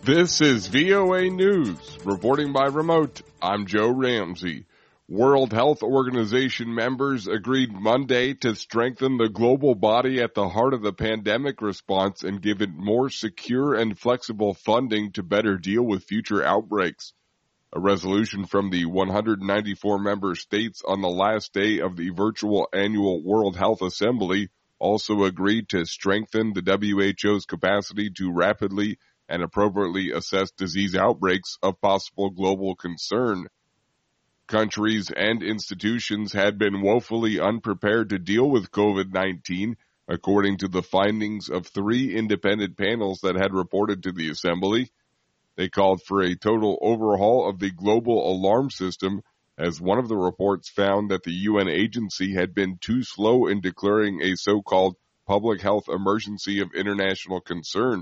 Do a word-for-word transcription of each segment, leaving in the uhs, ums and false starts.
This is V O A News. Reporting by remote, I'm Joe Ramsey. World Health Organization members agreed Monday to strengthen the global body at the heart of the pandemic response and give it more secure and flexible funding to better deal with future outbreaks. A resolution from the one hundred ninety-four member states on the last day of the virtual annual World Health Assembly also agreed to strengthen the W H O's capacity to rapidly and appropriately assess disease outbreaks of possible global concern. Countries and institutions had been woefully unprepared to deal with COVID nineteen, according to the findings of three independent panels that had reported to the Assembly. They called for a total overhaul of the global alarm system, as one of the reports found that the U N agency had been too slow in declaring a so-called public health emergency of international concern.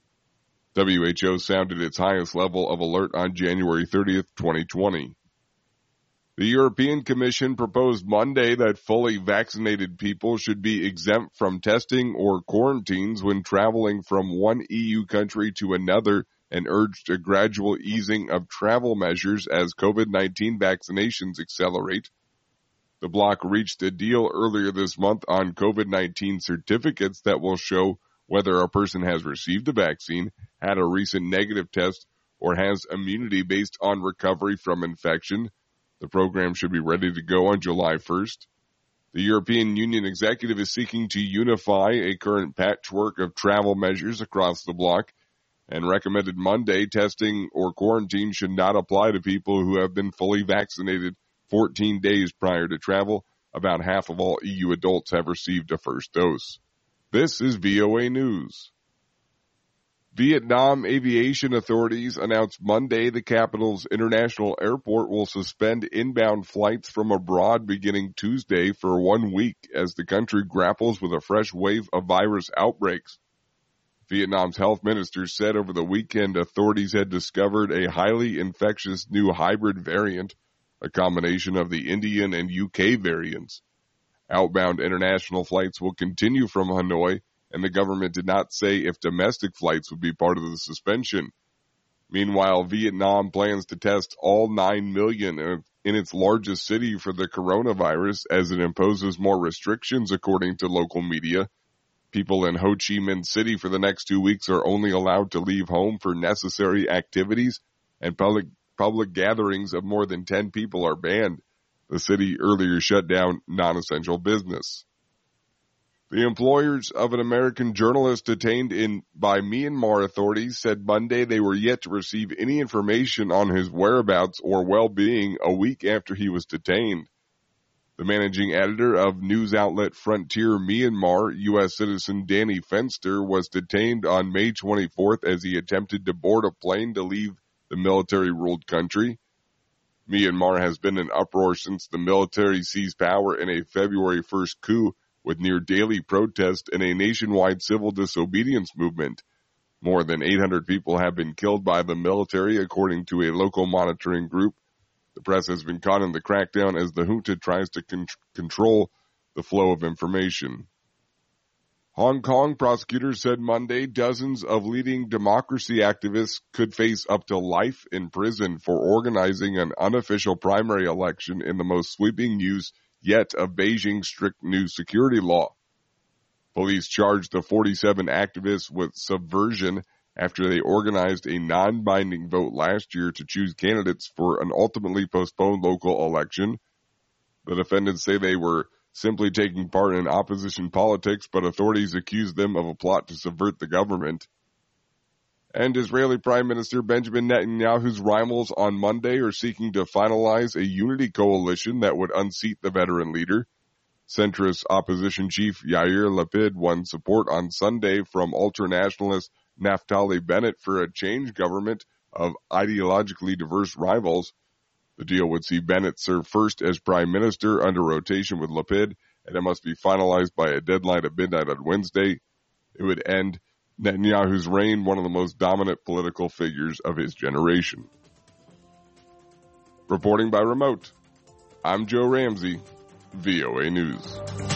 W H O sounded its highest level of alert on January thirtieth, twenty twenty. The European Commission proposed Monday that fully vaccinated people should be exempt from testing or quarantines when traveling from one E U country to another, and urged a gradual easing of travel measures as COVID nineteen vaccinations accelerate. The bloc reached a deal earlier this month on COVID nineteen certificates that will show whether a person has received the vaccine, had a recent negative test, or has immunity based on recovery from infection. The program should be ready to go on July first. The European Union executive is seeking to unify a current patchwork of travel measures across the bloc and recommended Monday testing or quarantine should not apply to people who have been fully vaccinated fourteen days prior to travel. About half of all E U adults have received a first dose. This is V O A News. Vietnam aviation authorities announced Monday the capital's international airport will suspend inbound flights from abroad beginning Tuesday for one week as the country grapples with a fresh wave of virus outbreaks. Vietnam's health minister said over the weekend authorities had discovered a highly infectious new hybrid variant, a combination of the Indian and U K variants. Outbound international flights will continue from Hanoi, and the government did not say if domestic flights would be part of the suspension. Meanwhile, Vietnam plans to test all nine million in its largest city for the coronavirus as it imposes more restrictions, according to local media. People in Ho Chi Minh City for the next two weeks are only allowed to leave home for necessary activities, and public, public gatherings of more than ten people are banned. The city earlier shut down non-essential business. The employers of an American journalist detained in by Myanmar authorities said Monday they were yet to receive any information on his whereabouts or well-being a week after he was detained. The managing editor of news outlet Frontier Myanmar, U S citizen Danny Fenster, was detained on May twenty-fourth as he attempted to board a plane to leave the military-ruled country. Myanmar has been in uproar since the military seized power in a February first coup with near daily protest and a nationwide civil disobedience movement. More than eight hundred people have been killed by the military, according to a local monitoring group. The press has been caught in the crackdown as the junta tries to con- control the flow of information. Hong Kong prosecutors said Monday dozens of leading democracy activists could face up to life in prison for organizing an unofficial primary election in the most sweeping news yet of Beijing's strict new security law. Police charged the forty-seven activists with subversion after they organized a non-binding vote last year to choose candidates for an ultimately postponed local election. The defendants say they were simply taking part in opposition politics, but authorities accused them of a plot to subvert the government. And Israeli Prime Minister Benjamin Netanyahu's rivals on Monday are seeking to finalize a unity coalition that would unseat the veteran leader. Centrist opposition chief Yair Lapid won support on Sunday from ultranationalist Naftali Bennett for a change government of ideologically diverse rivals. The deal would see Bennett serve first as prime minister under rotation with Lapid, and it must be finalized by a deadline of midnight on Wednesday. It would end Netanyahu's reign, one of the most dominant political figures of his generation. Reporting by remote, I'm Joe Ramsey, V O A News.